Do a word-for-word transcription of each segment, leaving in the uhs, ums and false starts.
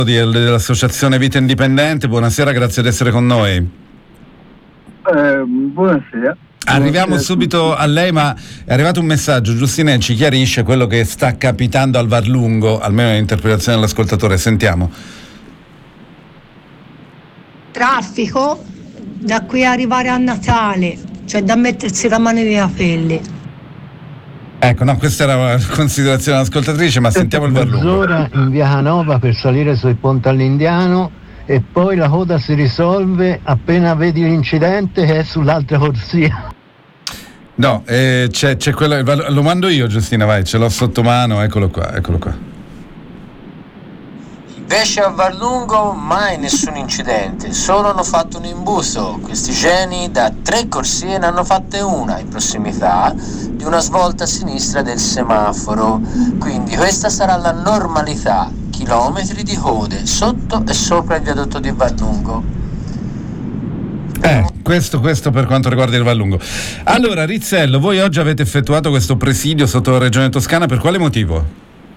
dell'Associazione Vita Indipendente, buonasera, grazie di essere con noi. Eh, buonasera. Arriviamo buonasera subito a lei, ma è arrivato un messaggio, Giustina ci chiarisce quello che sta capitando al Varlungo, almeno l'interpretazione dell'ascoltatore, sentiamo. Traffico da qui a arrivare a Natale, cioè da mettersi la mano nei capelli. Ecco, no, questa era una considerazione dell'ascoltatrice, ma sentiamo il Varlungo. Mezz'ora in via Canova per salire sul ponte all'Indiano e poi la coda si risolve appena vedi l'incidente che è sull'altra corsia. No, eh, c'è, c'è quello, lo mando io, Giustina, vai, ce l'ho sotto mano, eccolo qua, eccolo qua. Invece a Varlungo mai nessun incidente, solo hanno fatto un imbusto. Questi geni da tre corsie ne hanno fatte una in prossimità di una svolta a sinistra del semaforo. Quindi questa sarà la normalità, chilometri di code sotto e sopra il viadotto di Varlungo. Eh, questo, questo per quanto riguarda il Varlungo. Allora, Rizzello, voi oggi avete effettuato questo presidio sotto la Regione Toscana, per quale motivo?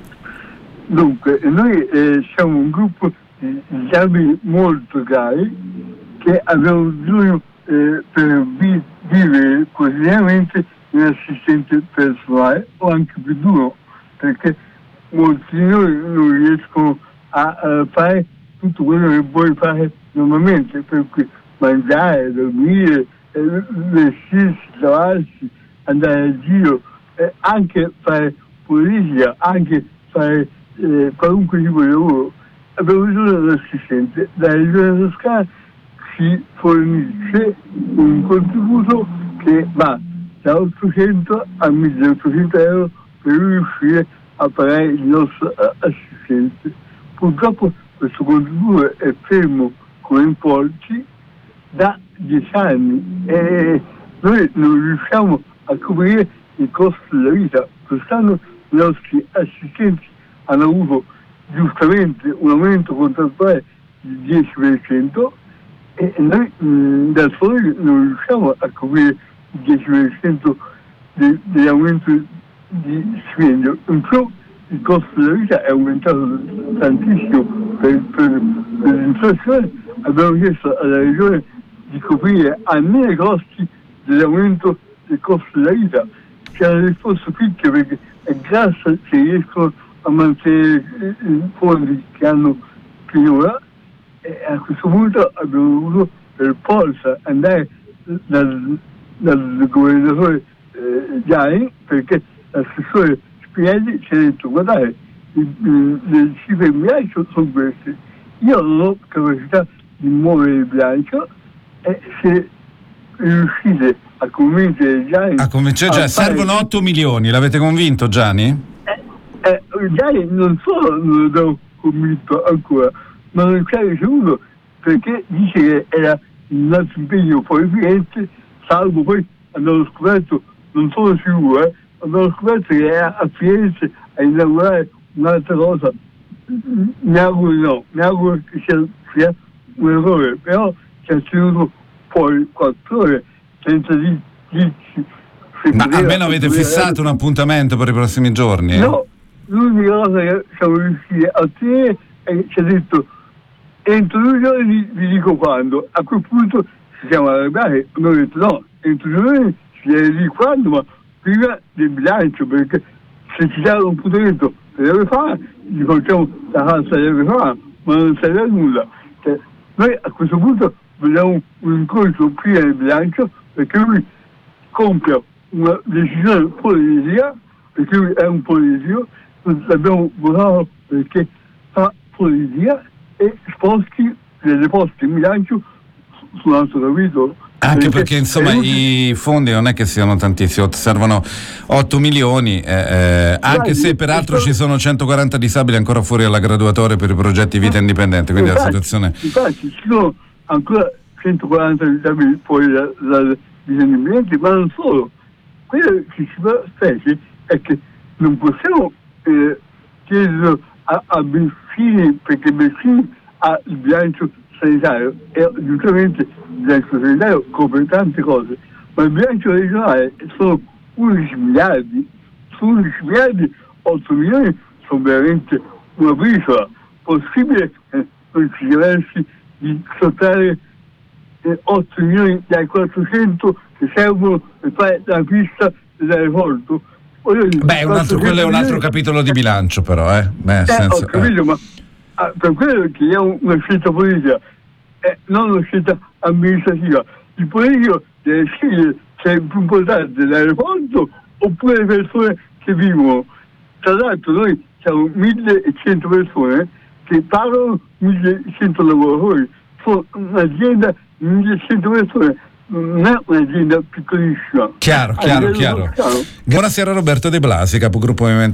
Dunque, noi eh, siamo un gruppo di disabili molto gravi che abbiamo bisogno eh, per vi- vivere quotidianamente un assistente personale o anche più duro, perché molti di noi non riescono a, a fare tutto quello che vuoi fare normalmente, per cui mangiare, dormire, eh, vestirsi, lavarsi, andare a giro, eh, anche fare politica, anche fare Eh, qualunque tipo di lavoro. Abbiamo bisogno dell'assistente. La Regione Toscana ci fornisce un contributo che va da ottocento a milleottocento euro per riuscire a pagare il nostro assistente. Purtroppo questo contributo è fermo come importi da dieci anni e noi non riusciamo a coprire il costo della vita. Quest'anno i nostri assistenti hanno avuto giustamente un aumento contrattuale del dieci per cento e noi mh, da soli non riusciamo a coprire il dieci per cento de- dell'aumento di stipendio. In più il costo della vita è aumentato tantissimo per, per, per l'inflazione. Abbiamo chiesto alla Regione di coprire almeno i costi dell'aumento del costo della vita. Ci hanno risposto picche perché è grazie se riescono a mantenere i fondi che hanno finora e a questo punto abbiamo dovuto per forza andare dal, dal governatore eh, Gianni, perché l'assessore Spinelli ci ha detto guardate le cifre in bilancio sono queste, io non ho capacità di muovere il bilancio e se riuscite a convincere Gianni a convincere Gianni, fare... servono otto milioni, l'avete convinto Gianni? Eh, Gianni non solo non l'abbiamo convinto ancora, ma non ci ha ricevuto perché dice che era il nostro impegno fuori Firenze, salvo poi abbiamo scoperto, non sono sicuro, eh, abbiamo scoperto che era a Firenze a inaugurare un'altra cosa. Mi auguro di no, mi auguro che sia, sia un errore, però ci ha tenuto fuori quattro ore senza dirci. Ma almeno avete fissato un appuntamento per i prossimi giorni? No. L'unica cosa che siamo riusciti a ottenere è che ci ha detto entro due giorni vi dico quando. A quel punto ci siamo arrabbiati, abbiamo detto no, entro due giorni ci deve dire quando, ma prima del bilancio, perché se ci dà un appuntamento per deve fare, gli facciamo la casa deve fare, ma non serve a nulla. Cioè, noi a questo punto vogliamo un incontro prima del bilancio perché lui compia una decisione politica, perché lui è un politico. L'abbiamo votato perché fa politica e sposti delle poste in bilancio sull'altro capitolo. Anche perché, perché insomma i fondi non è che siano tantissimi, servono otto milioni, eh, eh, anche se peraltro ci sono centoquaranta disabili ancora fuori dalla graduatoria per i progetti Vita Indipendente, quindi infatti, la situazione... Infatti ci sono ancora centoquaranta disabili fuori dal Vita Indipendente, ma non solo. Quello che ci fa specie è che non possiamo Eh, chiedo a, a Bensini, perché Bensini ha il bilancio sanitario e giustamente il bilancio sanitario copre tante cose, ma il bilancio regionale sono undici miliardi, su undici miliardi otto milioni sono veramente una briciola, possibile che non ci diversi di sottrarre eh, otto milioni dai quattrocento che servono per fare la pista dell'aeroporto? Beh, un altro, quello è un altro capitolo di bilancio, però, eh. Beh, eh senso, ho capito, eh. ma ah, per quello che è un, una scelta politica, eh, non una scelta amministrativa. Il politico deve scegliere se è più importante l'aeroporto oppure le persone che vivono. Tra l'altro noi siamo millecento persone che pagano millecento lavoratori, sono un'azienda di millecento persone, non è un'azienda piccolissima. Chiaro, chiaro, chiaro. Buonasera Roberto De Blasi, capogruppo Movimento